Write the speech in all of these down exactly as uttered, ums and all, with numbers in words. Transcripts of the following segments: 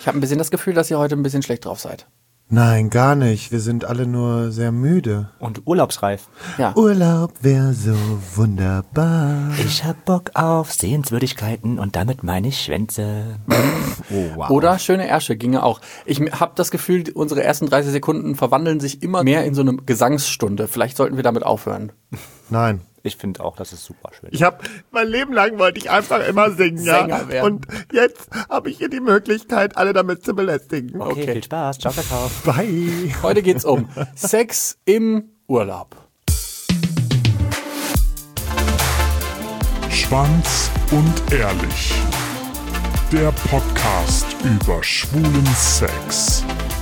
Ich habe ein bisschen das Gefühl, dass ihr heute ein bisschen schlecht drauf seid. Nein, gar nicht. Wir sind alle nur sehr müde. Und urlaubsreif. Ja. Urlaub wäre so wunderbar. Ich hab Bock auf Sehenswürdigkeiten und damit meine ich Schwänze. Oh, wow. Oder schöne Ärsche ginge auch. Ich habe das Gefühl, unsere ersten dreißig Sekunden verwandeln sich immer mehr in so eine Gesangsstunde. Vielleicht sollten wir damit aufhören. Nein. Ich finde auch, das ist super schön. Ich habe mein Leben lang wollte ich einfach immer singen, ja. Sänger werden. Und jetzt habe ich hier die Möglichkeit, alle damit zu belästigen. Okay, Okay. viel Spaß. Ciao, Kakao. Bye. Heute geht's um Sex im Urlaub. Schwanz und ehrlich. Der Podcast über schwulen Sex.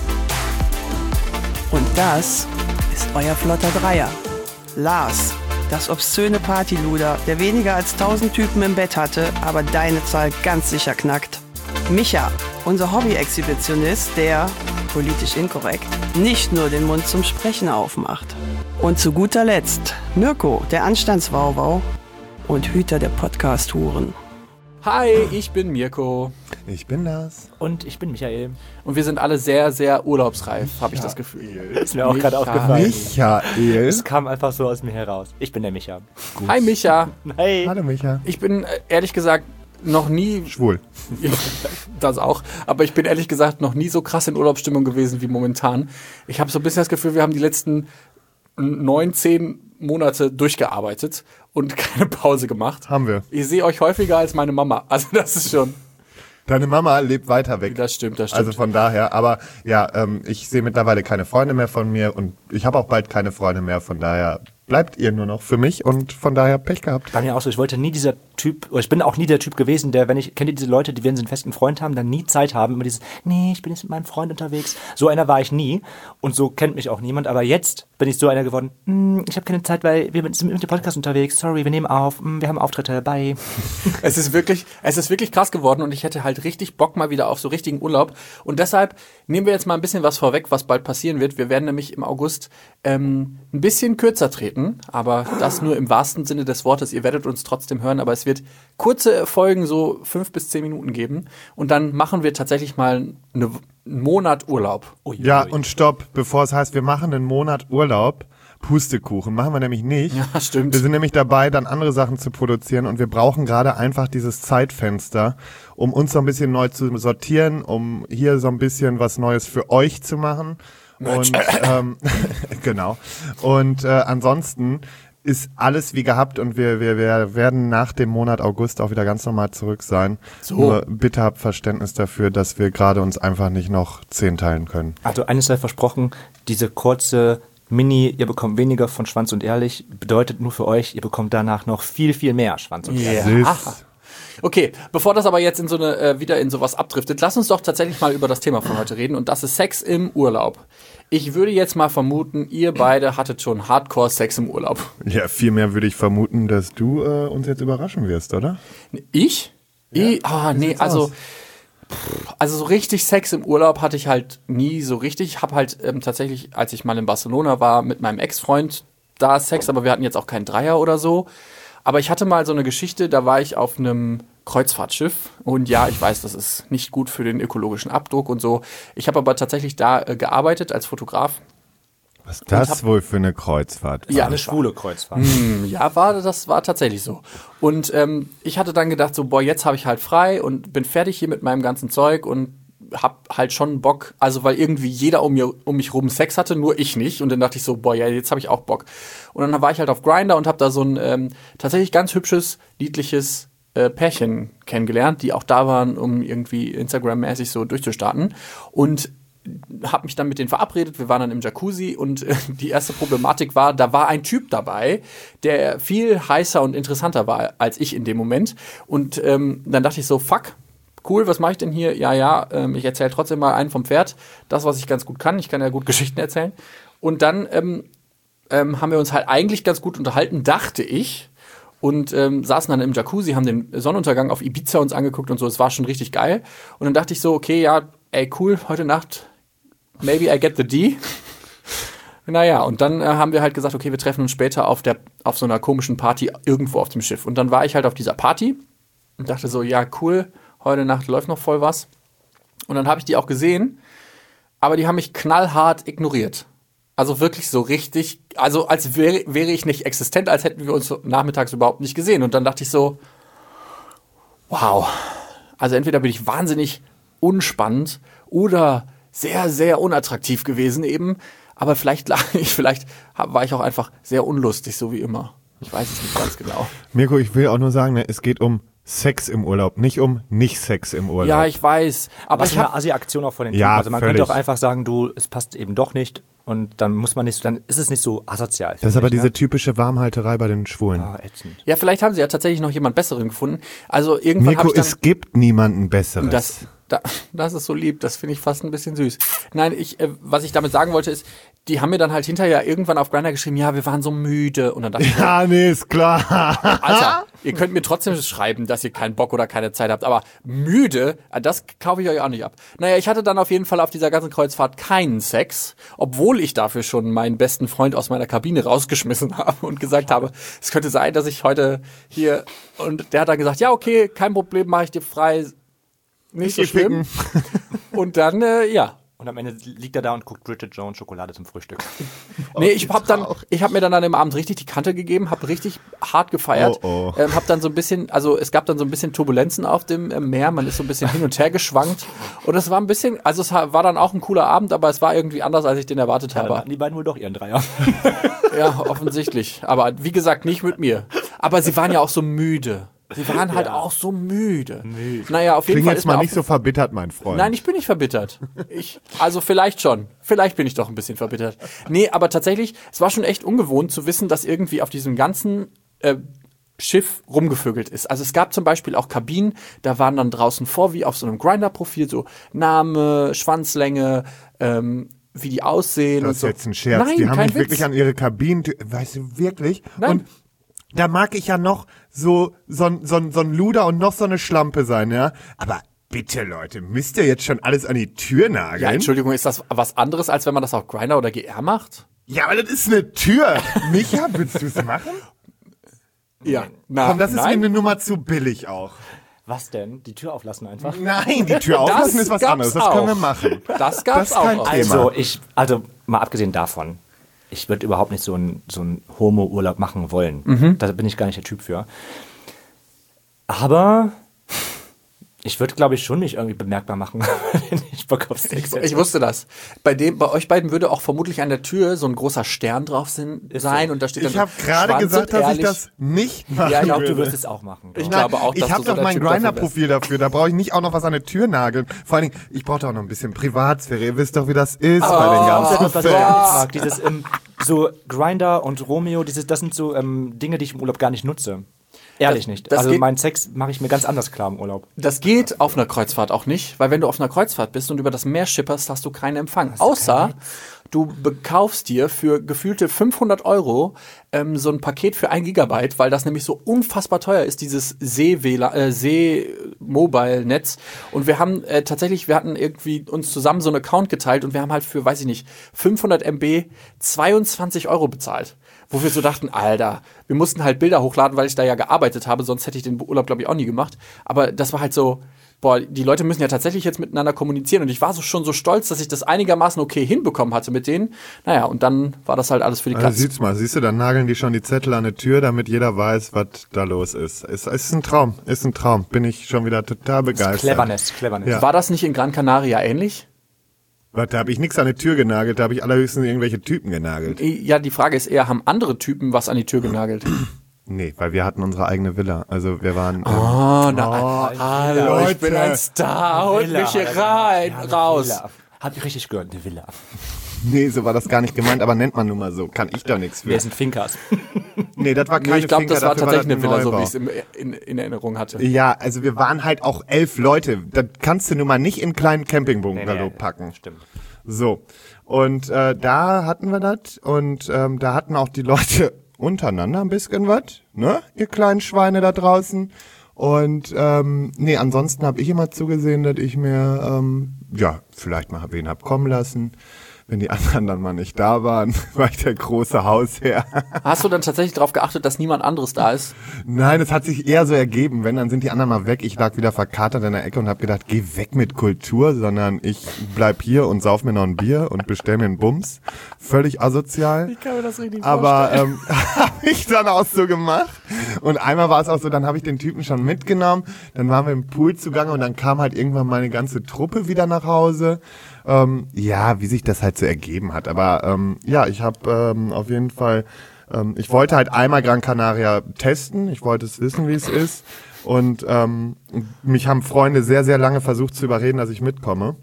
Und das ist euer flotter Dreier. Lars, das obszöne Partyluder, der weniger als tausend Typen im Bett hatte, aber deine Zahl ganz sicher knackt. Micha, unser Hobby-Exhibitionist, der, politisch inkorrekt, nicht nur den Mund zum Sprechen aufmacht. Und zu guter Letzt Mirko, der Anstandswauwau und Hüter der Podcast-Huren. Hi, ich bin Mirko. Ich bin das. Und ich bin Michael. Und wir sind alle sehr, sehr urlaubsreif, habe ich das Gefühl. Ist mir auch gerade Michael. aufgefallen. Michael. Es kam einfach so aus mir heraus. Ich bin der Micha. Hi Micha. Hey. Hallo Micha. Ich bin äh, ehrlich gesagt noch nie, Schwul. das auch, aber ich bin ehrlich gesagt noch nie so krass in Urlaubsstimmung gewesen wie momentan. Ich habe so ein bisschen das Gefühl, wir haben die letzten neun, zehn Monate durchgearbeitet und keine Pause gemacht. Haben wir. Ich sehe euch häufiger als meine Mama. Also das ist schon, Deine Mama lebt weiter weg. das stimmt, das stimmt. Also von daher, aber ja, ähm, ich sehe mittlerweile keine Freunde mehr von mir und ich habe auch bald keine Freunde mehr, von daher bleibt ihr nur noch für mich und von daher Pech gehabt. Bei mir auch so, ich wollte nie dieser Typ, oder ich bin auch nie der Typ gewesen, der, wenn ich, kennt ihr diese Leute, die, wenn sie einen festen Freund haben, dann nie Zeit haben, immer dieses, nee, ich bin jetzt mit meinem Freund unterwegs. So einer war ich nie und so kennt mich auch niemand, aber jetzt bin ich so einer geworden, hm, ich habe keine Zeit, weil wir sind mit dem Podcast unterwegs, sorry, wir nehmen auf, hm, wir haben Auftritte, bye. Es ist wirklich, es ist wirklich krass geworden und ich hätte halt richtig Bock mal wieder auf so richtigen Urlaub. Und deshalb nehmen wir jetzt mal ein bisschen was vorweg, was bald passieren wird. Wir werden nämlich im August ähm, ein bisschen kürzer treten, aber das nur im wahrsten Sinne des Wortes. Ihr werdet uns trotzdem hören, aber es wird kurze Folgen, so fünf bis zehn Minuten geben. Und dann machen wir tatsächlich mal eine, einen Monat Urlaub. Ui, Ja, ui. und stopp, bevor es heißt, wir machen einen Monat Urlaub, Pustekuchen, machen wir nämlich nicht. Ja, stimmt. Wir sind nämlich dabei, dann andere Sachen zu produzieren und wir brauchen gerade einfach dieses Zeitfenster, um uns so ein bisschen neu zu sortieren, um hier so ein bisschen was Neues für euch zu machen. Und ähm, genau. Und äh, ansonsten ist alles wie gehabt und wir, wir, wir werden nach dem Monat August auch wieder ganz normal zurück sein. So. Nur bitte habt Verständnis dafür, dass wir gerade uns einfach nicht noch zehn teilen können. Also eines sei versprochen, diese kurze Mini, ihr bekommt weniger von Schwanz und Ehrlich, bedeutet nur für euch, ihr bekommt danach noch viel, viel mehr Schwanz und Ehrlich. Yeah. Sis. Aha. Okay, bevor das aber jetzt in so eine äh, wieder in sowas abdriftet, lass uns doch tatsächlich mal über das Thema von heute reden und das ist Sex im Urlaub. Ich würde jetzt mal vermuten, ihr beide hattet schon Hardcore-Sex im Urlaub. Ja, vielmehr würde ich vermuten, dass du äh, uns jetzt überraschen wirst, oder? Ich? ich? Ah, nee, sieht's also aus? pff, also so richtig Sex im Urlaub hatte ich halt nie so richtig. Ich habe halt ähm, tatsächlich, als ich mal in Barcelona war, mit meinem Ex-Freund da Sex, aber wir hatten jetzt auch keinen Dreier oder so. Aber ich hatte mal so eine Geschichte, da war ich auf einem Kreuzfahrtschiff und ja, ich weiß, das ist nicht gut für den ökologischen Abdruck und so. Ich habe aber tatsächlich da äh, gearbeitet als Fotograf. Was ist das wohl für eine Kreuzfahrt? Ja, Eine schwule Kreuzfahrt. Hm, ja, war, das war tatsächlich so. Und ähm, ich hatte dann gedacht, so, boah, jetzt habe ich halt frei und bin fertig hier mit meinem ganzen Zeug und hab halt schon Bock, also weil irgendwie jeder um, mir, um mich rum Sex hatte, nur ich nicht. Und dann dachte ich so, boah, ja, jetzt habe ich auch Bock. Und dann war ich halt auf Grindr und habe da so ein ähm, tatsächlich ganz hübsches, niedliches äh, Pärchen kennengelernt, die auch da waren, um irgendwie Instagram-mäßig so durchzustarten. Und habe mich dann mit denen verabredet, wir waren dann im Jacuzzi und äh, die erste Problematik war, da war ein Typ dabei, der viel heißer und interessanter war als ich in dem Moment. Und ähm, dann dachte ich so, fuck, cool, was mache ich denn hier? Ja, ja, ähm, ich erzähle trotzdem mal einen vom Pferd, das, was ich ganz gut kann, ich kann ja gut Geschichten erzählen. Und dann ähm, ähm, haben wir uns halt eigentlich ganz gut unterhalten, dachte ich. Und ähm, saßen dann im Jacuzzi, haben den Sonnenuntergang auf Ibiza uns angeguckt und so, es war schon richtig geil. Und dann dachte ich so, okay, ja, ey, cool, heute Nacht maybe I get the D. Naja, und dann äh, haben wir halt gesagt, okay, wir treffen uns später auf der auf so einer komischen Party irgendwo auf dem Schiff. Und dann war ich halt auf dieser Party und dachte so, ja, cool, heute Nacht läuft noch voll was. Und dann habe ich die auch gesehen, aber die haben mich knallhart ignoriert. Also wirklich so richtig, also als wäre, wäre ich nicht existent, als hätten wir uns nachmittags überhaupt nicht gesehen. Und dann dachte ich so, wow, also entweder bin ich wahnsinnig unspannend oder sehr, sehr unattraktiv gewesen eben. Aber vielleicht lag ich, vielleicht war ich auch einfach sehr unlustig, so wie immer. Ich weiß es nicht ganz genau. Mirko, ich will auch nur sagen, ne, es geht um Sex im Urlaub, nicht um Nicht-Sex im Urlaub. Ja, ich weiß. Aber Was ich eine habe Assi-Aktion auch von den Typen. Ja, Also man völlig. könnte auch einfach sagen, du, es passt eben doch nicht und dann muss man nicht, dann ist es nicht so asozial. Das ist aber ich, diese ne? typische Warmhalterei bei den Schwulen. Ah, ätzend. ja, vielleicht haben sie ja tatsächlich noch jemand Besseren gefunden. Also irgendwann Mirko, habe ich dann es gibt niemanden Besseres. das, da, das ist so lieb, das finde ich fast ein bisschen süß. Nein, ich, äh, was ich damit sagen wollte ist, die haben mir dann halt hinterher irgendwann auf Grindr geschrieben, ja, wir waren so müde. Und dann dachte ich, ja, nee, ist klar. Alter, ihr könnt mir trotzdem schreiben, dass ihr keinen Bock oder keine Zeit habt, aber müde, das kaufe ich euch auch nicht ab. Naja, ich hatte dann auf jeden Fall auf dieser ganzen Kreuzfahrt keinen Sex, obwohl ich dafür schon meinen besten Freund aus meiner Kabine rausgeschmissen habe und gesagt habe, es könnte sein, dass ich heute hier, und der hat dann gesagt, ja, okay, kein Problem, mache ich dir frei, nicht so Ich schlimm. Und dann, äh, ja. Und am Ende liegt er da und guckt Bridget Jones Schokolade zum Frühstück. Nee, ich hab dann, ich habe mir dann an dem Abend richtig die Kante gegeben, habe richtig hart gefeiert, Oh, oh. Ähm, habe dann so ein bisschen, also es gab dann so ein bisschen Turbulenzen auf dem äh, Meer, man ist so ein bisschen hin und her geschwankt und es war ein bisschen, also es war dann auch ein cooler Abend, aber es war irgendwie anders, als ich den erwartet Ja, dann habe. hatten die beiden wohl doch ihren Dreier. Ja, offensichtlich, aber wie gesagt, nicht mit mir. Aber sie waren ja auch so müde. Sie waren halt auch so müde. müde. Naja, auf jeden Kling Fall jetzt ist mir mal auf- nicht so verbittert, mein Freund. Nein, ich bin nicht verbittert. Ich, also vielleicht schon. Vielleicht bin ich doch ein bisschen verbittert. Nee, aber tatsächlich, es war schon echt ungewohnt zu wissen, dass irgendwie auf diesem ganzen äh, Schiff rumgevögelt ist. Also es gab zum Beispiel auch Kabinen, da waren dann draußen vor, wie auf so einem Grindr-Profil, so Name, Schwanzlänge, ähm, wie die aussehen. Das und ist so. jetzt ein Scherz. Nein, die haben kein mich Witz. wirklich an ihre Kabinen, weißt du, wirklich? Nein. Und da mag ich ja noch so, so, ein- so, ein- so ein Luder und noch so eine Schlampe sein, ja? Aber bitte, Leute, müsst ihr jetzt schon alles an die Tür nageln? Ja, Entschuldigung, ist das was anderes, als wenn man das auf Grindr oder G R macht? Ja, aber das ist eine Tür. Micha, willst du es machen? Ja. Na, Komm, das ist mir nein. eine Nummer zu billig auch. Was denn? Die Tür auflassen einfach? Nein, die Tür auflassen ist was gab's anderes. Das auch. können wir machen. Das gab's Das ist kein auch. Thema. Also, ich, also mal abgesehen davon, ich würde überhaupt nicht so einen so einen Homo-Urlaub machen wollen. Mhm. Da bin ich gar nicht der Typ für. Aber ich würde, glaube ich, schon nicht irgendwie bemerkbar machen, wenn ich Bock auf Sex hätte. Ich wusste das. Bei dem, bei euch beiden würde auch vermutlich an der Tür so ein großer Stern drauf sin- sein und da steht dann Ich habe gerade Schwanz gesagt, und dass ich ehrlich. das nicht machen Ja, ich glaube, würde. du wirst es auch machen. Ich Nein, glaube auch, dass ich habe du so doch der mein Typ dafür Grindr-Profil dafür. Da brauche ich nicht auch noch was an der Tür nageln. Vor allen Dingen, ich brauche doch noch ein bisschen Privatsphäre. Ihr wisst doch, wie das ist bei den Das ganzen ist etwas, was ich Fans. gar nicht mag. Dieses ähm, so Grindr und Romeo, dieses, das sind so ähm, Dinge, die ich im Urlaub gar nicht nutze. Ehrlich Das- nicht. das Also geht- meinen Sex mache ich mir ganz anders klar im Urlaub. Das geht auf einer Kreuzfahrt auch nicht, weil wenn du auf einer Kreuzfahrt bist und über das Meer schipperst, hast du keinen Empfang. Außer du bekaufst dir für gefühlte fünfhundert Euro ähm, so ein Paket für ein Gigabyte, weil das nämlich so unfassbar teuer ist, dieses See-W L A N, äh, See-Mobile-Netz. Und wir haben äh, tatsächlich, wir hatten irgendwie uns zusammen so einen Account geteilt und wir haben halt für, weiß ich nicht, fünfhundert Megabyte zweiundzwanzig Euro bezahlt. Wo wir so dachten, Alter, wir mussten halt Bilder hochladen, weil ich da ja gearbeitet habe, sonst hätte ich den Urlaub, glaube ich, auch nie gemacht. Aber das war halt so, boah, die Leute müssen ja tatsächlich jetzt miteinander kommunizieren. Und ich war so schon so stolz, dass ich das einigermaßen okay hinbekommen hatte mit denen. Naja, und dann war das halt alles für die Also Katz. siehst mal, siehst du, dann nageln die schon die Zettel an der Tür, damit jeder weiß, was da los ist. Es ist ein Traum, ist ein Traum. Bin ich schon wieder total begeistert. Cleverness, Cleverness. Ja. War das nicht in Gran Canaria ähnlich? Was, da habe ich nichts an die Tür genagelt, da habe ich allerhöchstens irgendwelche Typen genagelt. Ja, die Frage ist eher, haben andere Typen was an die Tür genagelt? Nee, weil wir hatten unsere eigene Villa. Also wir waren... Ähm, Oh, na, hallo, ich Leute. bin ein Star, holt mich hier rein, Ja, eine raus. Villa. Hab ich richtig gehört, eine Villa. nee, so war das gar nicht gemeint, aber nennt man nun mal so. Kann ich doch nichts für. Wir sind Finkers. Nee, das war Nee, keine ich glaube, Finca, das war dafür tatsächlich das eine Villa, so Neubau. wie ich es in, in, in Erinnerung hatte. Ja, also wir waren halt auch elf Leute. Das kannst du nun mal nicht in einen kleinen Campingbungalow packen. Stimmt. So. Und äh, da hatten wir das und ähm, da hatten auch die Leute untereinander ein bisschen was, ne? Ihr kleinen Schweine da draußen. Und ähm, nee, ansonsten habe ich immer zugesehen, dass ich mir ähm, ja vielleicht mal wen hab kommen lassen. wenn die anderen dann mal nicht da waren, war ich der große Hausherr. Hast du dann tatsächlich darauf geachtet, dass niemand anderes da ist? Nein, es hat sich eher so ergeben, wenn, dann sind die anderen mal weg. Ich lag wieder verkatert in der Ecke und habe gedacht, geh weg mit Kultur, sondern ich bleib hier und sauf mir noch ein Bier und bestell mir einen Bums. Völlig asozial. Ich kann mir das richtig Aber ähm, habe ich dann auch so gemacht. Und einmal war es auch so, dann habe ich den Typen schon mitgenommen, dann waren wir im Pool zugange und dann kam halt irgendwann meine ganze Truppe wieder nach Hause. Ähm, ja, wie sich das halt so ergeben hat. Aber ähm, ja, ich habe ähm, auf jeden Fall, ähm, ich wollte halt einmal Gran Canaria testen. Ich wollte es wissen, wie es ist. Und ähm, mich haben Freunde sehr, sehr lange versucht zu überreden, dass ich mitkomme.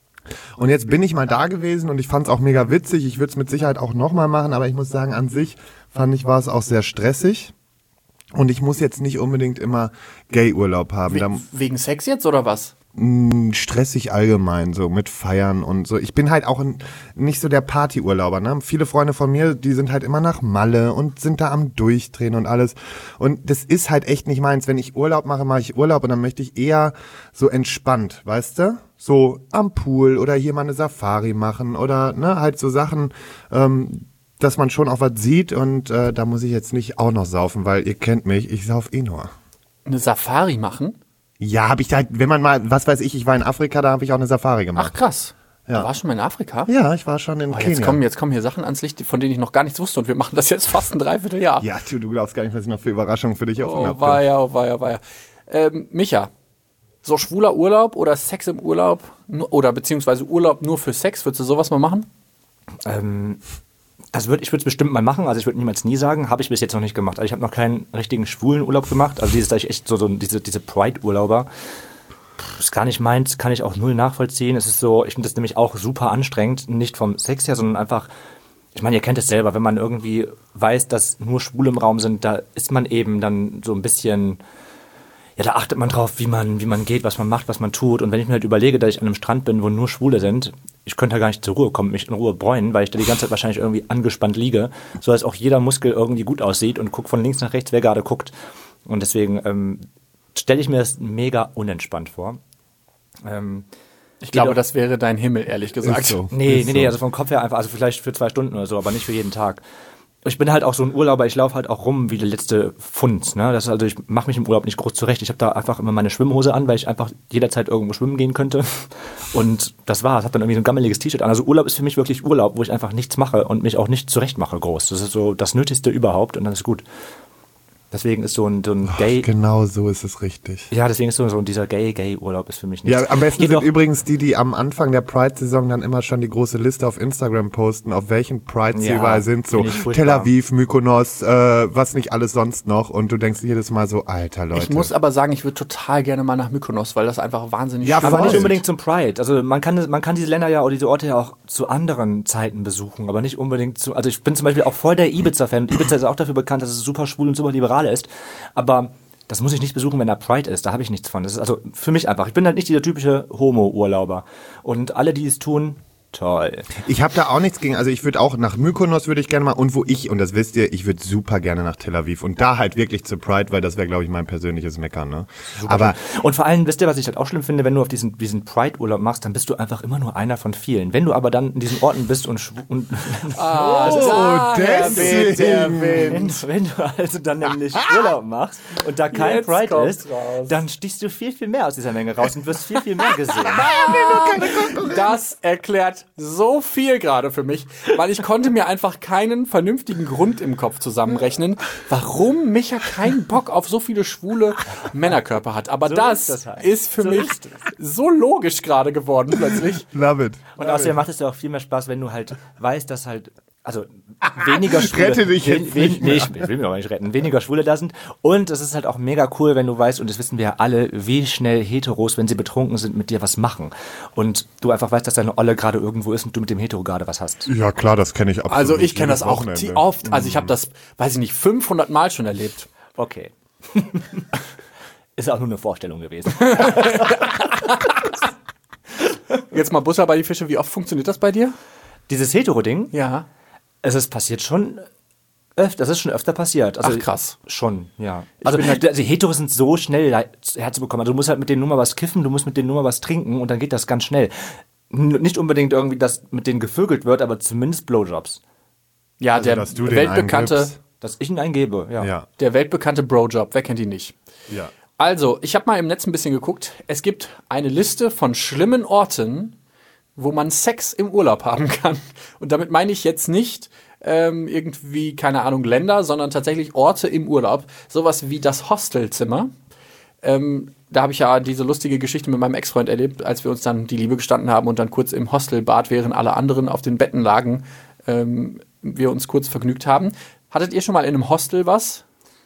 Und jetzt bin ich mal da gewesen und ich fand es auch mega witzig. Ich würde es mit Sicherheit auch nochmal machen, aber ich muss sagen, an sich fand ich, war es auch sehr stressig. Und ich muss jetzt nicht unbedingt immer Gay-Urlaub haben. We- Da, wegen Sex jetzt oder was? mh, stressig allgemein, so mit Feiern und so. Ich bin halt auch ein, nicht so der Partyurlauber, ne? Viele Freunde von mir, die sind halt immer nach Malle und sind da am Durchdrehen und alles. Und das ist halt echt nicht meins. Wenn ich Urlaub mache, mache ich Urlaub und dann möchte ich eher so entspannt, weißt du? So am Pool oder hier mal eine Safari machen oder ne, halt so Sachen, ähm, dass man schon auch was sieht und äh, da muss ich jetzt nicht auch noch saufen, weil ihr kennt mich, ich sauf eh nur. Eine Safari machen? Ja, habe ich da, wenn man mal, was weiß ich, ich war in Afrika, da habe ich auch eine Safari Ach gemacht. krass. Ja. Du warst schon mal in Afrika? Ja, ich war schon in Oh, Kenia. jetzt, kommen, jetzt kommen hier Sachen ans Licht, von denen ich noch gar nichts wusste und wir machen das jetzt fast ein Dreivierteljahr. Ja, du, du glaubst gar nicht, was ich noch für Überraschungen für dich offen Oh, habe. war ja, oh, war ja, war ja. Ähm, Micha, so schwuler Urlaub oder Sex im Urlaub nur- oder beziehungsweise Urlaub nur für Sex, würdest du sowas mal machen? Ähm, das würd, ich würde es bestimmt mal machen, also ich würde niemals nie sagen, habe ich bis jetzt noch nicht gemacht. Also ich habe noch keinen richtigen schwulen Urlaub gemacht, also dieses, da ich echt so, so diese, diese Pride-Urlauber, pff, ist gar nicht meins, kann ich auch null nachvollziehen. Es ist so, ich finde das nämlich auch super anstrengend, nicht vom Sex her, sondern einfach, ich meine, ihr kennt es selber, wenn man irgendwie weiß, dass nur Schwule im Raum sind, da ist man eben dann so ein bisschen, ja, da achtet man drauf, wie man, wie man geht, was man macht, was man tut. Und wenn ich mir halt überlege, dass ich an einem Strand bin, wo nur Schwule sind, ich könnte da gar nicht zur Ruhe kommen, mich in Ruhe bräunen, weil ich da die ganze Zeit wahrscheinlich irgendwie angespannt liege, so dass auch jeder Muskel irgendwie gut aussieht und guck von links nach rechts, wer gerade guckt. Und deswegen ähm, stelle ich mir das mega unentspannt vor. Ähm, Ich glaube, auch- das wäre dein Himmel, ehrlich gesagt. Ist so. Nee, Ist nee, nee, so. also vom Kopf her einfach, also vielleicht für zwei Stunden oder so, aber nicht für jeden Tag. Ich bin halt auch so ein Urlauber, ich laufe halt auch rum wie der letzte Pfund. Ne? Das ist also, ich mache mich im Urlaub nicht groß zurecht. Ich habe da einfach immer meine Schwimmhose an, weil ich einfach jederzeit irgendwo schwimmen gehen könnte. Und das war's. Hab dann irgendwie so ein gammeliges T-Shirt an. Also Urlaub ist für mich wirklich Urlaub, wo ich einfach nichts mache und mich auch nicht zurecht mache groß. Das ist so das Nötigste überhaupt und dann ist gut. Deswegen ist so ein, so ein Gay... Genau so ist es richtig. Ja, deswegen ist so, so dieser Gay-Gay-Urlaub ist für mich nicht. Ja, am besten Jedoch- sind übrigens die, die am Anfang der Pride-Saison dann immer schon die große Liste auf Instagram posten, auf welchen Prides sie Ja, überall sind. So finde ich furchtbar. Tel Aviv, Mykonos, äh, was nicht alles sonst noch. Und du denkst jedes Mal so, alter Leute. Ich muss aber sagen, ich würde total gerne mal nach Mykonos, weil das einfach wahnsinnig Ja, schön Aber nicht Voll. unbedingt zum Pride. Also man kann, man kann diese Länder ja oder diese Orte ja auch zu anderen Zeiten besuchen, aber nicht unbedingt zu. Also ich bin zum Beispiel auch voll der Ibiza-Fan. Und Ibiza ist auch dafür bekannt, dass es super schwul und super liberal ist. Aber das muss ich nicht besuchen, wenn da Pride ist. Da habe ich nichts von. Das ist also für mich einfach. Ich bin halt nicht dieser typische Homo-Urlauber. Und alle, die es tun, toll. Ich habe da auch nichts gegen, also ich würde auch nach Mykonos würde ich gerne mal und wo ich, und das wisst ihr, ich würde super gerne nach Tel Aviv und da halt wirklich zu Pride, weil das wäre, glaube ich, mein persönliches Meckern, ne? Aber Und vor allem, wisst ihr, was ich halt auch schlimm finde, wenn du auf diesen, diesen Pride-Urlaub machst, dann bist du einfach immer nur einer von vielen. Wenn du aber dann in diesen Orten bist und, schw- und oh, deswegen. wenn, wenn du also dann nämlich Urlaub machst und da kein Jetzt Pride kommt's ist, raus. dann stichst du viel, viel mehr aus dieser Menge raus und wirst viel, viel mehr gesehen. Das erklärt so viel gerade für mich, weil ich konnte mir einfach keinen vernünftigen Grund im Kopf zusammenrechnen, warum Micha keinen Bock auf so viele schwule Männerkörper hat. Aber So das, ist das halt. ist für So mich ist so logisch gerade geworden plötzlich. Love it. Und außerdem macht es ja auch viel mehr Spaß, wenn du halt weißt, dass halt, also weniger Schwule, Rette dich jetzt wen, nicht wen, nee, ich will mich aber nicht retten, weniger Schwule da sind. Und es ist halt auch mega cool, wenn du weißt, und das wissen wir ja alle, wie schnell Heteros, wenn sie betrunken sind, mit dir was machen. Und du einfach weißt, dass deine Olle gerade irgendwo ist und du mit dem Hetero gerade was hast. Ja, klar, das kenne ich absolut. Also ich kenne jedes das auch Wochenende. ti- oft. Also ich habe das, weiß ich nicht, fünfhundert Mal schon erlebt. Okay. Ist auch nur eine Vorstellung gewesen. Jetzt mal Butter bei die Fische. Wie oft funktioniert das bei dir? Dieses Hetero-Ding, Ja. es ist passiert schon öfter, das ist schon öfter passiert. Also Ach, krass. Schon, ja. Also, bin halt- also Heteros sind so schnell le- herzubekommen. Also du musst halt mit denen nur mal was kiffen, du musst mit denen nur mal was trinken und dann geht das ganz schnell. N- Nicht unbedingt irgendwie, dass mit denen gevögelt wird, aber zumindest Blowjobs. Ja, Also, der dass du den weltbekannte, eingibst. Dass ich ihn eingebe, ja. Ja. der weltbekannte Brojob. Wer kennt ihn nicht? Ja. Also, ich habe mal im Netz ein bisschen geguckt. Es gibt eine Liste von schlimmen Orten, wo man Sex im Urlaub haben kann. Und damit meine ich jetzt nicht ähm, irgendwie, keine Ahnung, Länder, sondern tatsächlich Orte im Urlaub. Sowas wie das Hostelzimmer. Ähm, da habe ich ja diese lustige Geschichte mit meinem Ex-Freund erlebt, als wir uns dann die Liebe gestanden haben und dann kurz im Hostelbad, während alle anderen auf den Betten lagen, ähm, wir uns kurz vergnügt haben. Hattet ihr schon mal in einem Hostel was?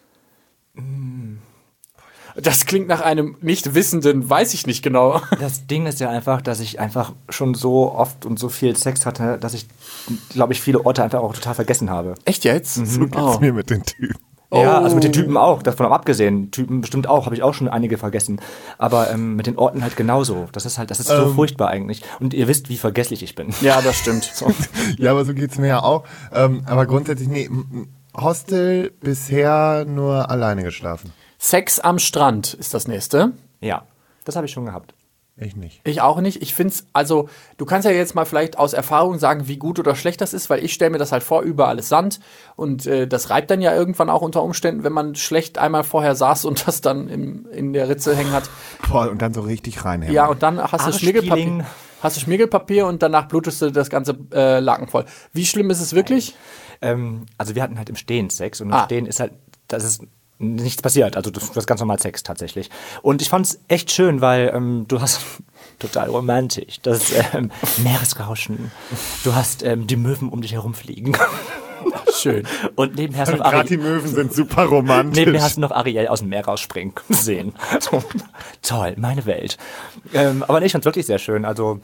Das klingt nach einem nicht Wissenden, weiß ich nicht genau. Das Ding ist ja einfach, dass ich einfach schon so oft und so viel Sex hatte, dass ich, glaube ich, viele Orte einfach auch total vergessen habe. Echt jetzt? So geht's Oh. mir mit den Typen. Ja, Oh. also mit den Typen auch, davon abgesehen. Typen bestimmt auch, habe ich auch schon einige vergessen. Aber ähm, mit den Orten halt genauso. Das ist halt, das ist so Ähm. furchtbar eigentlich. Und ihr wisst, wie vergesslich ich bin. Ja, das stimmt. So. Ja, aber so geht's mir ja auch. Ähm, aber grundsätzlich, nee, m- m- Hostel bisher nur alleine geschlafen. Sex am Strand ist das nächste. Ja, das habe ich schon gehabt. Ich nicht. Ich auch nicht. Ich finde es, also, du kannst ja jetzt mal vielleicht aus Erfahrung sagen, wie gut oder schlecht das ist, weil ich stelle mir das halt vor, überall ist Sand und äh, das reibt dann ja irgendwann auch unter Umständen, wenn man schlecht einmal vorher saß und das dann im, in der Ritze hängen hat. Boah, und dann so richtig reinhängen. Ja, und dann hast du Arschpeeling. Schmirgelpapier, hast du Schmirgelpapier und danach blutest du das ganze äh, Laken voll. Wie schlimm ist es wirklich? Ähm, also wir hatten halt im Stehen Sex und im Ah. Stehen ist halt, das ist nichts passiert. Also das, das ist ganz normal Sex tatsächlich. Und ich fand es echt schön, weil ähm, du hast total romantisch, das ähm, Meeresrauschen, du hast ähm, die Möwen um dich herumfliegen Schön. und nebenher hast du noch Gerade die Ariel, Möwen sind super romantisch. nebenher hast du noch Ariel aus dem Meer rausspringen sehen. So, toll, meine Welt. Ähm, aber nee, ich fand's wirklich sehr schön. Also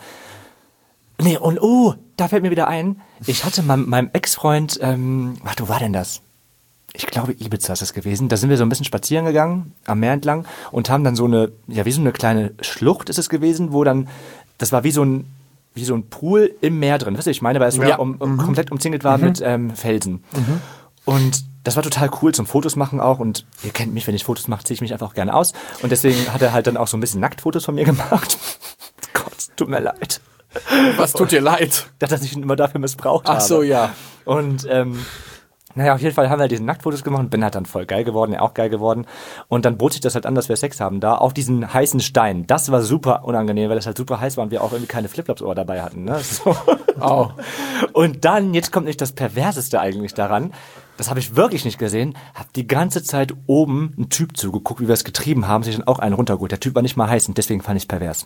nee, und oh, da fällt mir wieder ein, ich hatte meinem, meinem Ex-Freund, ähm, ach, wo war denn das? Ich glaube, Ibiza ist das gewesen. Da sind wir so ein bisschen spazieren gegangen, am Meer entlang, und haben dann so eine, ja, wie so eine kleine Schlucht ist es gewesen, wo dann, das war wie so ein, wie so ein Pool im Meer drin. Wisst ihr, ich meine, weil es so Ja. um, um, komplett umzingelt war mit ähm, Felsen. Und das war total cool zum Fotos machen auch. Und ihr kennt mich, wenn ich Fotos mache, ziehe ich mich einfach auch gerne aus. Und deswegen hat er halt dann auch so ein bisschen Nacktfotos von mir gemacht. Gott, tut mir leid. Was tut dir leid? Dass ich ihn immer dafür missbraucht habe. Ach so, ja. Und ähm, naja, auf jeden Fall haben wir diese Nacktfotos gemacht und bin halt dann voll geil geworden, er auch geil geworden. Und dann bot sich das halt an, dass wir Sex haben da auf diesen heißen Stein. Das war super unangenehm, weil das halt super heiß war und wir auch irgendwie keine Flipflops Ohr dabei hatten. Ne? So. Au. Und dann, jetzt kommt nicht das Perverseste eigentlich daran, das habe ich wirklich nicht gesehen, habe die ganze Zeit oben einen Typ zugeguckt, wie wir es getrieben haben, sich dann auch einen runtergeholt. Der Typ war nicht mal heiß und deswegen fand ich es pervers.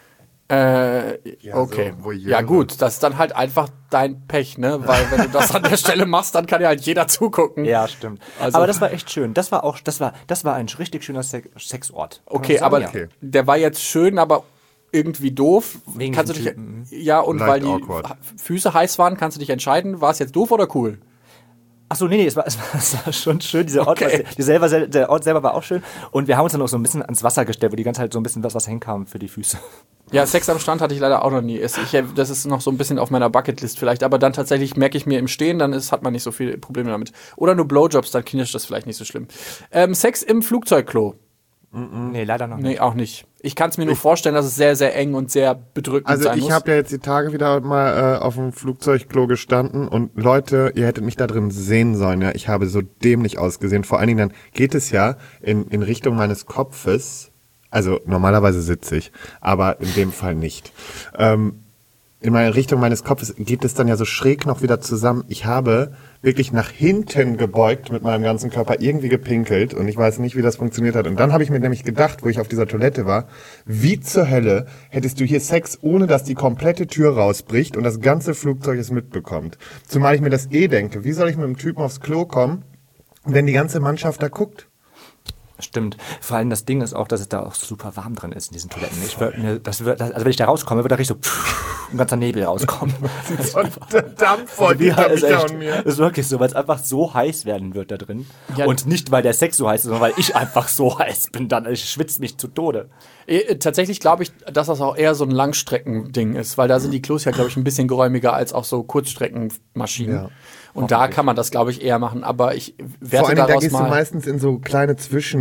Äh, Ja, okay. so Voyeure. Ja gut, das ist dann halt einfach dein Pech, ne? Weil wenn du das an der Stelle machst, dann kann ja halt jeder zugucken. Ja, stimmt. Also- Aber das war echt schön. Das war auch, das war, das war ein richtig schöner Sex Sexort. Kann man Okay, sagen, aber ja. Okay. der war jetzt schön, aber irgendwie doof. Wegen kannst du dich, diesem ja, und Leicht weil die awkward. Füße heiß waren, kannst du dich entscheiden, war es jetzt doof oder cool? Ach so, nee, nee, es war, es war, es war schon schön. Dieser Ort, Okay. war, die selber, der Ort selber war auch schön. Und wir haben uns dann auch so ein bisschen ans Wasser gestellt, wo die ganze Zeit so ein bisschen was, was hinkam für die Füße. Ja, Sex am Strand hatte ich leider auch noch nie. Es- Ich, das ist noch so ein bisschen auf meiner Bucketlist vielleicht, aber dann tatsächlich merke ich mir im Stehen, dann ist, hat man nicht so viele Probleme damit. Oder nur Blowjobs, dann knirscht das vielleicht nicht so schlimm. Ähm, Sex im Flugzeugklo? Nee, leider noch nicht. Nee, auch nicht. Ich kann es mir nur vorstellen, dass es sehr, sehr eng und sehr bedrückend Also sein ich muss. habe ja jetzt die Tage wieder mal äh, auf dem Flugzeugklo gestanden und Leute, ihr hättet mich da drin sehen sollen, ja. Ich habe so dämlich ausgesehen. Vor allen Dingen dann geht es ja in, in Richtung meines Kopfes. Also normalerweise sitze ich, aber in dem Fall nicht. Ähm, in meine Richtung meines Kopfes geht es dann ja so schräg noch wieder zusammen. Ich habe wirklich nach hinten gebeugt mit meinem ganzen Körper irgendwie gepinkelt und ich weiß nicht, wie das funktioniert hat. Und dann habe ich mir nämlich gedacht, wo ich auf dieser Toilette war, wie zur Hölle hättest du hier Sex, ohne dass die komplette Tür rausbricht und das ganze Flugzeug es mitbekommt. Zumal ich mir das eh denke, wie soll ich mit dem Typen aufs Klo kommen, wenn die ganze Mannschaft da guckt? Stimmt. Vor allem das Ding ist auch, dass es da auch super warm drin ist in diesen Toiletten. Ich würd, mir- das wird, also wenn ich da rauskomme, wird da richtig so ein ganzer Nebel rauskommen. Und der Dampf vor Ja, hinter ist, Micha echt, und mir. ist wirklich so, weil es einfach so heiß werden wird da drin. Ja. Und nicht, weil der Sex so heiß ist, sondern weil ich einfach so heiß bin. Dann ich schwitze mich zu Tode. Äh, Tatsächlich glaube ich, dass das auch eher so ein Langstreckending ist, weil da sind die Klos ja, glaube ich, ein bisschen geräumiger als auch so Kurzstreckenmaschinen. Ja. Und da kann man das, glaube ich, eher machen. Aber ich Vor werte allen Dingen, da daraus gehst du mal. meistens in so kleine Zwischen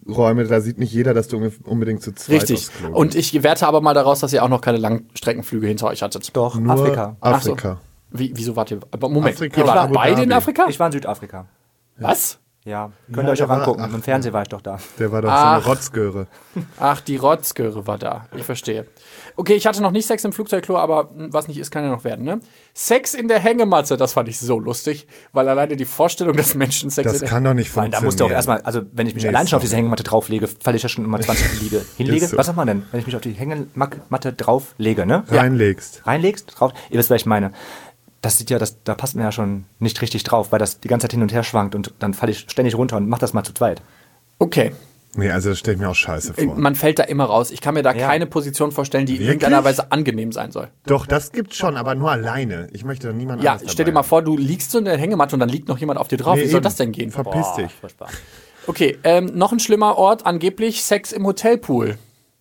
Räume, da sieht nicht jeder, dass du unbedingt zu zweit Richtig. aufs Klo Und ich werte aber mal daraus, dass ihr auch noch keine Langstreckenflüge hinter euch hattet. Doch, Nur Afrika. Afrika. Wie, wieso wart ihr? Aber Moment, Afrika, ihr wart Abu beide in Dhabi. Afrika? Ich war in Südafrika. Was? Ja, könnt ihr Ja, euch der auch war- angucken. ach, Im Fernsehen war ich doch da. Der war doch Ach. so eine Rotzgöre. Ach, die Rotzgöre war da. Ich verstehe. Okay, ich hatte noch nicht Sex im Flugzeugklo, aber was nicht ist, kann ja noch werden, ne? Sex in der Hängematte, das fand ich so lustig, weil alleine die Vorstellung des Menschen Sex Das in der kann doch nicht Nein, funktionieren. da musst du auch erstmal, also wenn ich mich Nee, allein schon auf sorry. diese Hängematte drauflege, falle ich ja schon immer zwanzig Liege. Hinlege? Ist so. Was sagt man denn? Wenn ich mich auf die Hängematte drauflege, ne? reinlegst. Reinlegst, drauf, ihr wisst, was ich meine. Das sieht ja, das, da passt mir ja schon nicht richtig drauf, weil das die ganze Zeit hin und her schwankt und dann falle ich ständig runter und mach das mal zu zweit. Okay, Nee, also das stelle ich mir auch scheiße vor. man fällt da immer raus. Ich kann mir da Ja. keine Position vorstellen, die in Wirklich? irgendeiner Weise angenehm sein soll. Doch, das gibt's schon, aber nur alleine. Ich möchte da niemanden Ja, anderes stell dir dabei mal vor, du liegst so in der Hängematte und dann liegt noch jemand auf dir drauf. Nee, Wie soll eben. das denn gehen? Verpiss dich. Furchtbar. Okay, ähm, noch ein schlimmer Ort, angeblich Sex im Hotelpool.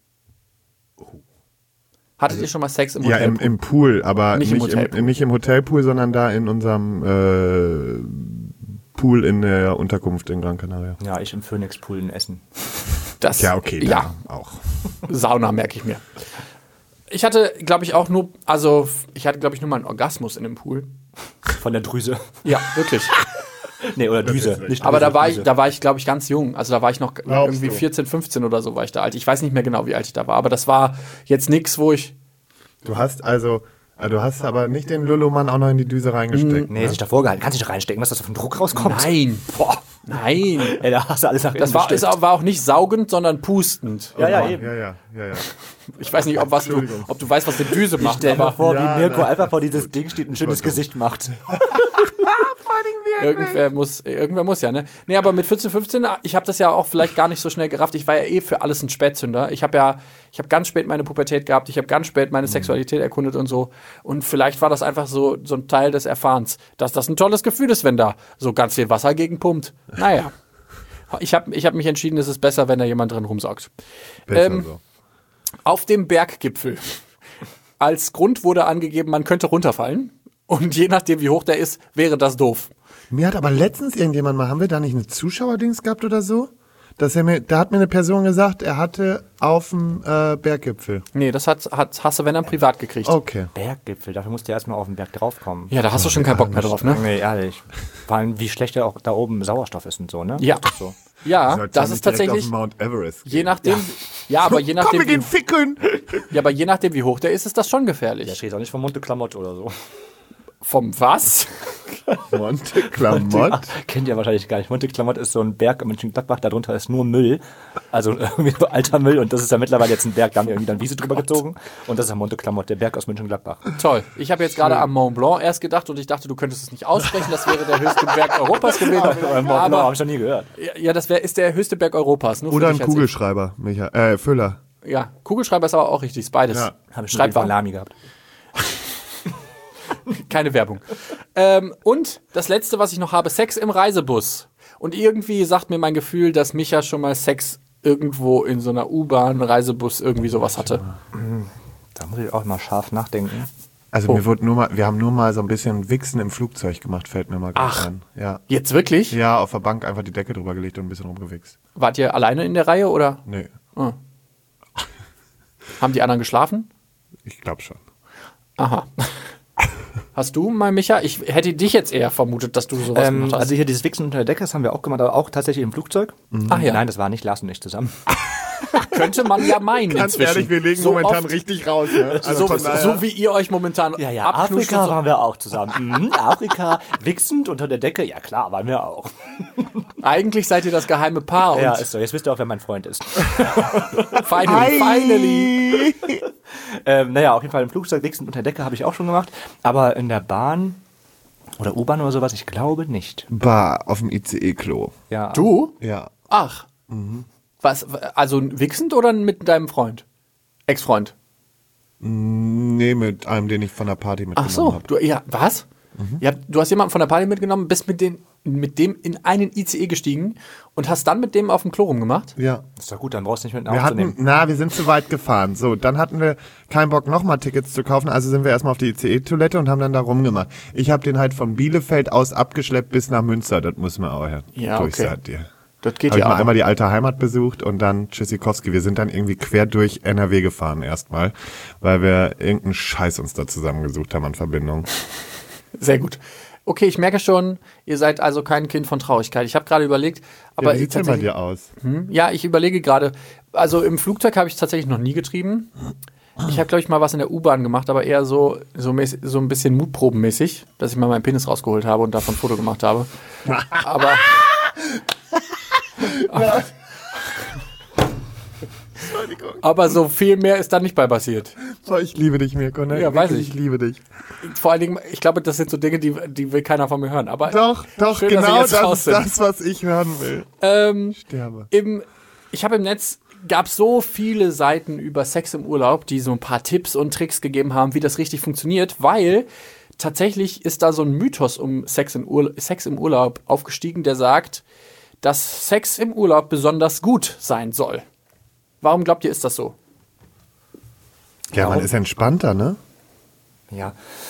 Hattet ihr schon mal Sex im Ja, im, Hotelpool? im Pool, aber Nicht nicht, im im Hotelpool. nicht im Hotelpool, sondern da in unserem äh, Pool in der Unterkunft in Gran Canaria. Ja, ich im Phoenix-Pool in Essen. Das, Ja, okay, da Ja, auch. Sauna merke ich mir. Ich hatte, glaube ich, auch nur, also ich hatte, glaube ich, nur mal einen Orgasmus in dem Pool. Von der Drüse. Ja, wirklich. Nee, oder Düse. Nicht Aber Drüse, da war ich, Düse. da war ich, glaube ich, ganz jung. Also da war ich noch Glaubst irgendwie du? vierzehn, fünfzehn oder so war ich da alt. Ich weiß nicht mehr genau, wie alt ich da war. Aber das war jetzt nichts, wo ich. Du hast also, äh, du hast aber nicht den Lulumann auch noch in die Düse reingesteckt. Nee, ne? sich davor gehalten. Kannst du nicht reinstecken, was das auf den Druck rauskommt? Nein. Boah. Nein. Ey, da hast du alles nach innen Das war, gesteckt. ist, auch- war auch nicht saugend, sondern pustend. Ja, ja, eben. Ja, ja, ja, ja. Ich weiß nicht, ob, was du, Entschuldigung. ob du weißt, was eine Düse macht. Stell dir aber vor, Ja, wie Mirko nein. einfach vor dieses Ding steht und ein schönes Gesicht macht. Irgendwer muss, irgendwer muss ja, ne? Nee, aber mit vierzehn, fünfzehn, ich habe das ja auch vielleicht gar nicht so schnell gerafft. Ich war ja eh für alles ein Spätzünder. Ich habe ja, ich habe ganz spät meine Pubertät gehabt, ich habe ganz spät meine Sexualität erkundet und so. Und vielleicht war das einfach so, so ein Teil des Erfahrens, dass das ein tolles Gefühl ist, wenn da so ganz viel Wasser gegenpumpt. Naja. Ich habe ich hab mich entschieden, es ist besser, wenn da jemand drin rumsaugt. Besser Ähm, so. Auf dem Berggipfel. Als Grund wurde angegeben, man könnte runterfallen. Und je nachdem, wie hoch der ist, wäre das doof. Mir hat aber letztens irgendjemand mal, haben wir da nicht eine Zuschauerdings gehabt oder so? Dass er mir, da hat mir eine Person gesagt, er hatte auf dem äh, Berggipfel. Nee, das hat, hat, hast du, wenn dann, privat gekriegt. Okay. Berggipfel, dafür musst du ja erstmal auf den Berg draufkommen. Ja, da hast du schon keinen Bock mehr drauf, ne? Nee, ehrlich. Vor allem, wie schlecht ja auch da oben Sauerstoff ist und so, ne? Ja. Das ist so. Ja, Sollte das man ist nicht direkt tatsächlich, auf Mount Everest je gehen. nachdem, ja, aber je Komm, nachdem, wir gehen wie, ficken! ja, aber je nachdem, wie hoch der ist, ist das schon Der gefährlich. steht auch nicht vom Monte Klamotte oder so. Vom was? Monte Klamott. Kennt ihr wahrscheinlich gar nicht. Monte Klamotte ist so ein Berg in Mönchengladbach, darunter ist nur Müll. Also irgendwie so alter Müll und das ist ja mittlerweile jetzt ein Berg, da haben wir irgendwie dann Wiese drüber gezogen und das ist der Monte Klamotte, der Berg aus Mönchengladbach. Toll. Ich habe jetzt gerade am Mont Blanc erst gedacht und ich dachte, du könntest es nicht aussprechen, das wäre der höchste Berg Europas gewesen. Aber Aber, habe ich noch nie gehört. ja, ja, das wär, ist der höchste Berg Europas. Nur für Oder ein dich als Kugelschreiber, Micha. Äh, Füller. Ich. Ja, Kugelschreiber ist aber auch richtig, ist beides. Ja. Habe ich schon Schreibt von wahr. Lami gehabt. Keine Werbung. ähm, und das letzte, was ich noch habe, Sex im Reisebus. Und irgendwie sagt mir mein Gefühl, dass Micha schon mal Sex irgendwo in so einer U-Bahn, Reisebus, irgendwie sowas hatte. Da muss ich auch mal scharf nachdenken. Also mir wurde nur mal, wir haben nur mal so ein bisschen Wichsen im Flugzeug gemacht, fällt mir mal gerade Ach. an. Ja. Jetzt wirklich? Ja, auf der Bank einfach die Decke drüber gelegt und ein bisschen rumgewichst. Wart ihr alleine in der Reihe oder Nee, haben die anderen geschlafen? ich glaube schon. Aha. Hast du mal, Micha? Ich hätte dich jetzt eher vermutet, dass du sowas Ähm, gemacht hast. also hier dieses Wichsen unter der Decke, das haben wir auch gemacht, aber auch tatsächlich im Flugzeug. Ach ja. Nein, das war nicht Lars und ich zusammen. Könnte man ja meinen inzwischen. so oft, richtig raus. Ne? so, so wie ihr euch momentan Ja, ja, abknuscht Afrika und so. waren wir auch zusammen. Mhm, Afrika, wichsend unter der Decke, ja klar, waren wir auch. Eigentlich seid ihr das geheime Paar. Und Ja, ist so. Jetzt wisst ihr auch, wer mein Freund ist. finally, finally. ähm, naja, auf jeden Fall im Flugzeug wichsend unter der Decke habe ich auch schon gemacht. Aber in der Bahn oder U-Bahn oder sowas, ich glaube nicht. Bah, auf dem I C E-Klo. Ja. Du? Ja. Ach. Was, also wichsend oder mit deinem Freund? Ex-Freund? Nee, mit einem, den ich von der Party mitgenommen Ach so. habe. Du, ja, was? Ja, du hast jemanden von der Party mitgenommen, bist mit, den, mit dem in einen I C E gestiegen und hast dann mit dem auf dem Klo rumgemacht? Ja. Ist doch gut, dann brauchst du nicht mit nach Wir Hause hatten, nehmen. na, wir sind zu weit gefahren. So, dann hatten wir keinen Bock, nochmal Tickets zu kaufen, also sind wir erstmal auf die I C E-Toilette und haben dann da rumgemacht. Ich habe den halt von Bielefeld aus abgeschleppt bis nach Münster, das muss man auch ja, Ja, durch, okay. sagt ihr. Das geht Habe ja ich mal aber. einmal die alte Heimat besucht und dann Tschüssikowski. Wir sind dann irgendwie quer durch N R W gefahren erstmal, weil wir irgendeinen Scheiß uns da zusammengesucht haben an Verbindung. Sehr gut. Okay, ich merke schon, ihr seid also kein Kind von Traurigkeit. Ich habe gerade überlegt, aber Ja, wie sieht's denn bei tatsächlich- dir aus? Hm? Ja, ich überlege gerade, also im Flugzeug habe ich tatsächlich noch nie getrieben. Ich habe, glaube ich, mal was in der U-Bahn gemacht, aber eher so, so, mäßig, so ein bisschen mutprobenmäßig, dass ich mal meinen Penis rausgeholt habe und davon ein Foto gemacht habe. Aber. aber, aber so viel mehr ist da nicht bei passiert. Oh, ich liebe dich, Mirko. Ne? Ja, weiß Wirklich, ich. Ich liebe dich. Vor allen Dingen, ich glaube, das sind so Dinge, die, die will keiner von mir hören. Aber Doch, doch, schön, dass sie genau jetzt das raus ist sind. das, was ich hören will. Ähm, Sterbe. im, ich habe im Netz gab so viele Seiten über Sex im Urlaub, die so ein paar Tipps und Tricks gegeben haben, wie das richtig funktioniert, weil tatsächlich ist da so ein Mythos um Sex, in Urla- Sex im Urlaub aufgestiegen, der sagt, dass Sex im Urlaub besonders gut sein soll. Warum glaubt ihr, ist das so? Ja, man Warum? ist entspannter, ne? Ja.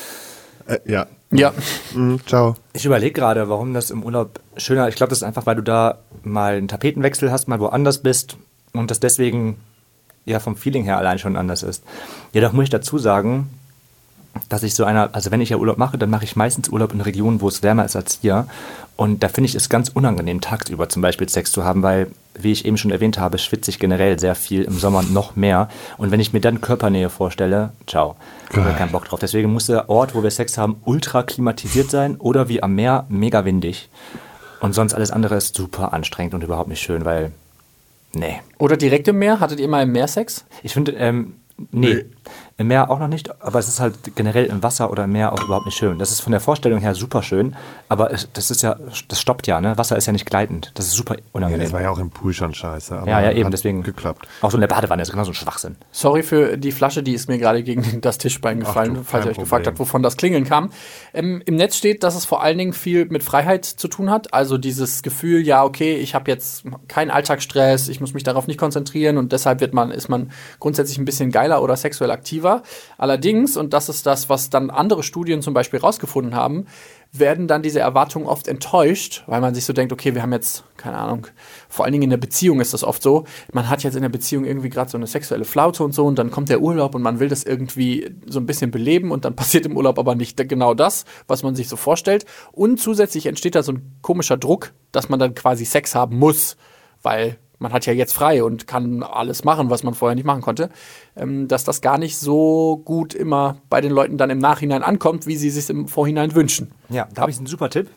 Äh, ja. Ja. Mhm, ciao. Ich überlege gerade, warum das im Urlaub schöner. Ich glaube, das ist einfach, weil du da mal einen Tapetenwechsel hast, mal woanders bist und das deswegen ja vom Feeling her allein schon anders ist. Jedoch muss ich dazu sagen, dass ich so einer, also wenn ich ja Urlaub mache, dann mache ich meistens Urlaub in Regionen, wo es wärmer ist als hier. Und da finde ich es ganz unangenehm, tagsüber zum Beispiel Sex zu haben, weil, wie ich eben schon erwähnt habe, schwitze ich generell sehr viel, im Sommer noch mehr. Und wenn ich mir dann Körpernähe vorstelle, ciao, habe Geil. ich keinen Bock drauf. Deswegen muss der Ort, wo wir Sex haben, ultra klimatisiert sein oder wie am Meer mega windig. Und sonst alles andere ist super anstrengend und überhaupt nicht schön, weil, nee. Oder direkt im Meer? Hattet ihr mal im Meer Sex? Ich finde, ähm, nee, im Meer auch noch nicht, aber es ist halt generell im Wasser oder im Meer auch überhaupt nicht schön. Das ist von der Vorstellung her super schön, aber es, das ist ja, das stoppt ja, ne? Wasser ist ja nicht gleitend. Das ist super Ja, unangenehm. das war ja auch im Pool schon scheiße. Aber Ja, ja, eben, hat deswegen. geklappt. Auch so in der Badewanne ist genau so ein Schwachsinn. Sorry für die Flasche, die ist mir gerade gegen das Tischbein Ach gefallen, du, falls ihr kein euch gefragt Problem. habt, wovon das Klingeln kam. Ähm, Im Netz steht, dass es vor allen Dingen viel mit Freiheit zu tun hat. Also dieses Gefühl, ja, okay, ich habe jetzt keinen Alltagsstress, ich muss mich darauf nicht konzentrieren und deshalb wird man, ist man grundsätzlich ein bisschen geiler oder sexuell aktiver. Allerdings, und das ist das, was dann andere Studien zum Beispiel rausgefunden haben, werden dann diese Erwartungen oft enttäuscht, weil man sich so denkt, okay, wir haben jetzt, keine Ahnung, vor allen Dingen in der Beziehung ist das oft so, man hat jetzt in der Beziehung irgendwie gerade so eine sexuelle Flaute und so und dann kommt der Urlaub und man will das irgendwie so ein bisschen beleben und dann passiert im Urlaub aber nicht genau das, was man sich so vorstellt. Und zusätzlich entsteht da so ein komischer Druck, dass man dann quasi Sex haben muss, weil man hat ja jetzt frei und kann alles machen, was man vorher nicht machen konnte, ähm, dass das gar nicht so gut immer bei den Leuten dann im Nachhinein ankommt, wie sie sich im Vorhinein wünschen. Ja, da habe ich einen super Tipp.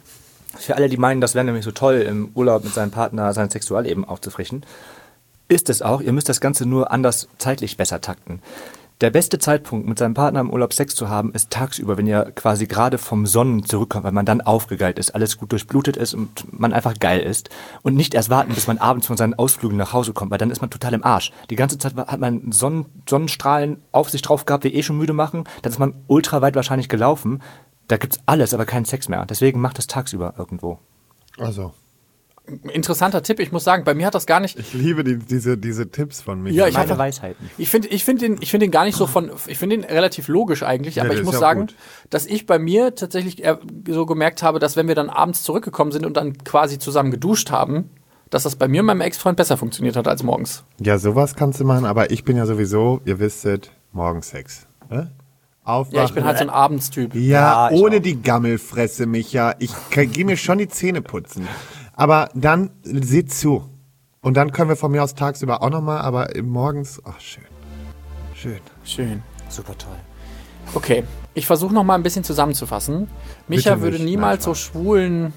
Für alle, die meinen, das wäre nämlich so toll, im Urlaub mit seinem Partner sein Sexualleben aufzufrischen, ist es auch. Ihr müsst das Ganze nur anders zeitlich besser takten. Der beste Zeitpunkt, mit seinem Partner im Urlaub Sex zu haben, ist tagsüber, wenn ihr quasi gerade vom Sonnen zurückkommt, weil man dann aufgegeilt ist, alles gut durchblutet ist und man einfach geil ist. Und nicht erst warten, bis man abends von seinen Ausflügen nach Hause kommt, weil dann ist man total im Arsch. Die ganze Zeit hat man Sonnen Sonnenstrahlen auf sich drauf gehabt, die eh schon müde machen. Dann ist man ultra weit wahrscheinlich gelaufen. Da gibt's alles, aber keinen Sex mehr. Deswegen macht es tagsüber irgendwo. Also, Interessanter Tipp, ich muss sagen, bei mir hat das gar nicht. ich liebe die, diese, diese Tipps von mir. Ja, ich Meine hatte- Weisheiten. Ich finde ich find den, ich find den gar nicht so von. Ich finde den relativ logisch eigentlich, aber der ich ist muss ja sagen, gut. dass ich bei mir tatsächlich eher so gemerkt habe, dass wenn wir dann abends zurückgekommen sind und dann quasi zusammen geduscht haben, dass das bei mir und meinem Ex-Freund besser funktioniert hat als morgens. Ja, sowas kannst du machen, aber ich bin ja sowieso, ihr wisset, morgens Sex. Äh? Aufwachen. Ja, ich bin halt so ein Abendstyp. Ja, Ja, ich ohne auch. die Gammelfresse, Micha. Ich gehe mir schon die Zähne putzen. Aber dann seht zu. Und dann können wir von mir aus tagsüber auch nochmal, aber morgens, ach schön. Schön. Schön. Super toll. Okay, ich versuche noch mal ein bisschen zusammenzufassen. Micha Bitte würde nicht. niemals Nein, so schwulen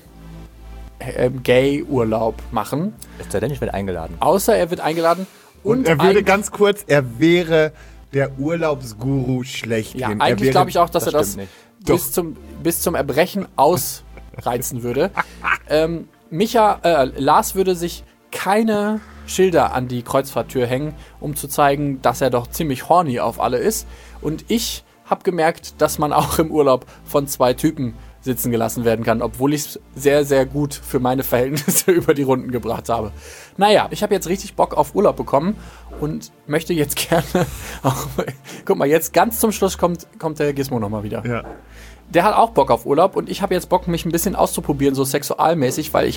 äh, Gay-Urlaub machen, Es sei denn, ich werde eingeladen. außer er wird eingeladen. Und, Und er würde ein- ganz kurz, er wäre der Urlaubsguru schlechthin. Ja, Er eigentlich wäre- glaube ich auch, dass das er das stimmt bis zum, bis zum Erbrechen ausreizen würde. ähm, Micha, äh, Lars würde sich keine Schilder an die Kreuzfahrttür hängen, um zu zeigen, dass er doch ziemlich horny auf alle ist. Und ich habe gemerkt, dass man auch im Urlaub von zwei Typen sitzen gelassen werden kann, obwohl ich es sehr, sehr gut für meine Verhältnisse über die Runden gebracht habe. Naja, ich habe jetzt richtig Bock auf Urlaub bekommen und möchte jetzt gerne auch, guck mal, jetzt ganz zum Schluss kommt, kommt der Gizmo nochmal wieder. Ja. Der hat auch Bock auf Urlaub und ich habe jetzt Bock, mich ein bisschen auszuprobieren, so sexualmäßig, weil ich habe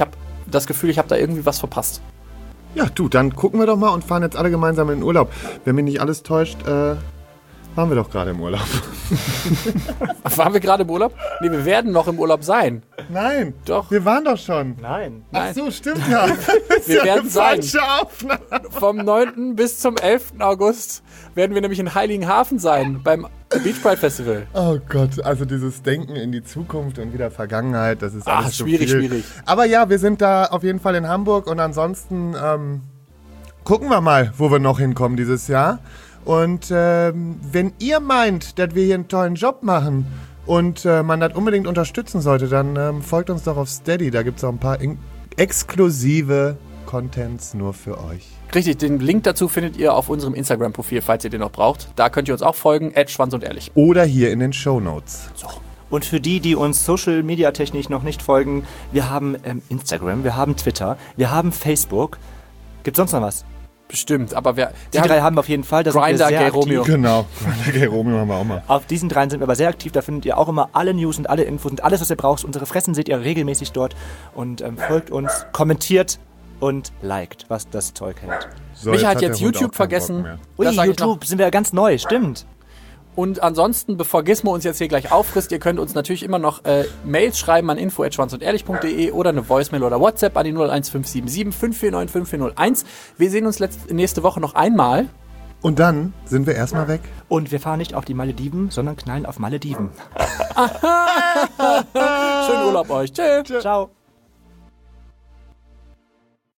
das Gefühl, ich habe da irgendwie was verpasst. Ja, du, dann gucken wir doch mal und fahren jetzt alle gemeinsam in den Urlaub. Wenn mich nicht alles täuscht, äh, waren wir doch gerade im Urlaub. Waren wir gerade im Urlaub? Nee, wir werden noch im Urlaub sein. Nein, Doch. wir waren doch schon. Nein. Ach so, stimmt ja. Wir ja werden eine sein. falsche Aufnahme. Vom neunten bis zum elften August werden wir nämlich in Heiligenhafen sein, beim Beach Pride Festival. Oh Gott, also dieses Denken in die Zukunft und wieder Vergangenheit, das ist Ah, alles zu schwierig, viel. schwierig. Aber ja, wir sind da auf jeden Fall in Hamburg und ansonsten ähm, gucken wir mal, wo wir noch hinkommen dieses Jahr. Und ähm, wenn ihr meint, dass wir hier einen tollen Job machen und äh, man das unbedingt unterstützen sollte, dann ähm, folgt uns doch auf Steady. Da gibt es auch ein paar in- exklusive Contents nur für euch. Richtig, den Link dazu findet ihr auf unserem Instagram-Profil, falls ihr den noch braucht. Da könnt ihr uns auch folgen, at schwanz und ehrlich. Oder hier in den Shownotes. Und für die, die uns Social-Media-technisch noch nicht folgen, wir haben ähm, Instagram, wir haben Twitter, wir haben Facebook. Gibt's sonst noch was? Bestimmt, aber wir, Die wir drei haben haben wir auf jeden Fall. Da sind wir Grindr, sehr Gay aktiv. Romeo. Genau, Gay Romeo haben wir auch mal. Auf diesen dreien sind wir aber sehr aktiv. Da findet ihr auch immer alle News und alle Infos und alles, was ihr braucht. Unsere Fressen seht ihr regelmäßig dort. Und ähm, folgt uns, kommentiert und liked, was das Zeug hält. So, Micha hat der jetzt Hund YouTube auch keinen Bock vergessen. mehr. Ui, Das sag ich noch. YouTube sind wir ja ganz neu, stimmt. Und ansonsten, bevor Gizmo uns jetzt hier gleich auffrisst, ihr könnt uns natürlich immer noch äh, Mails schreiben an info at schwanz und ehrlich punkt de oder eine Voicemail oder WhatsApp an die null eins fünf sieben sieben fünf vier neun fünf vier null eins. Wir sehen uns letzt, nächste Woche noch einmal. Und dann sind wir erstmal weg. Und wir fahren nicht auf die Malediven, sondern knallen auf Malediven. Schönen Urlaub euch. Tschüss. Ciao.